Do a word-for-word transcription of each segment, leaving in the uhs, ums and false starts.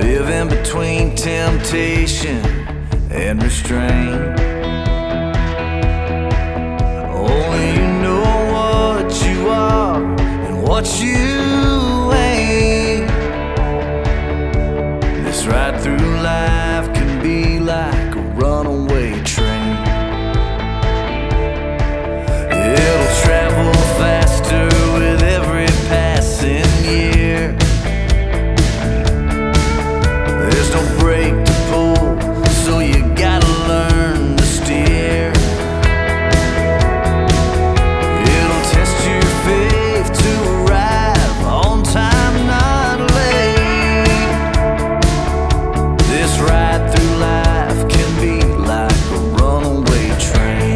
living between temptation and restraint. Only you know what you are and what you ain't. This ride through life can be like a runaway train. It'll travel faster with every passing year. There's no brake to pull, so you gotta learn to steer. It'll test your faith to arrive on time, not late. This ride through life can be like a runaway train.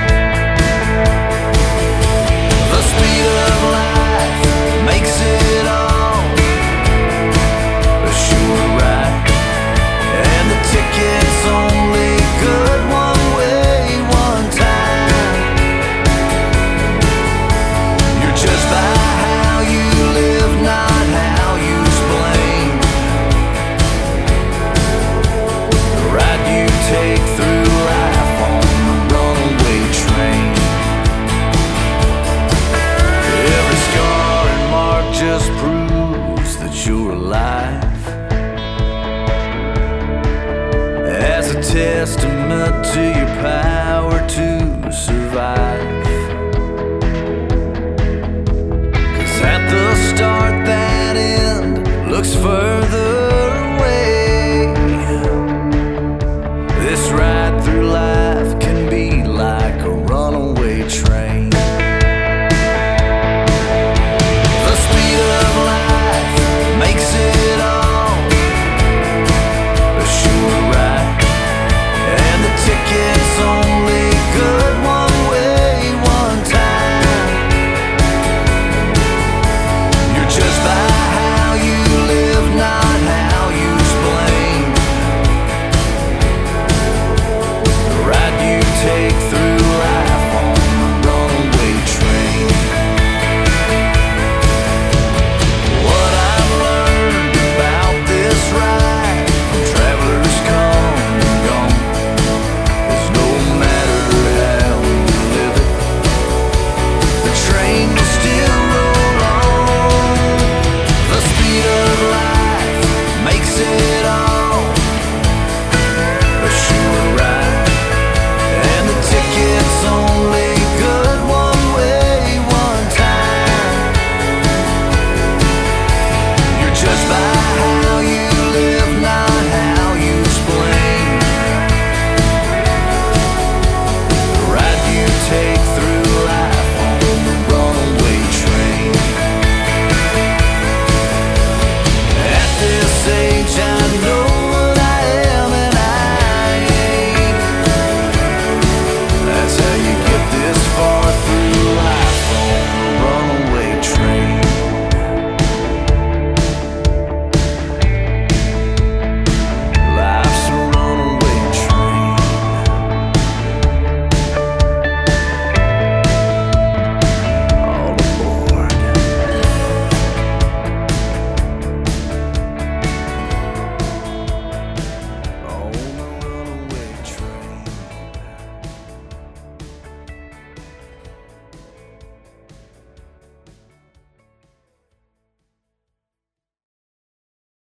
The speed of life makes it all a sure ride, and the ticket's only good one way, one time. You're judged by how you live, not how you explain. The ride you take through life on the runaway train. Every scar and mark just proves that you're alive, as a testament to your power to survive. 'Cause at the start, that end looks further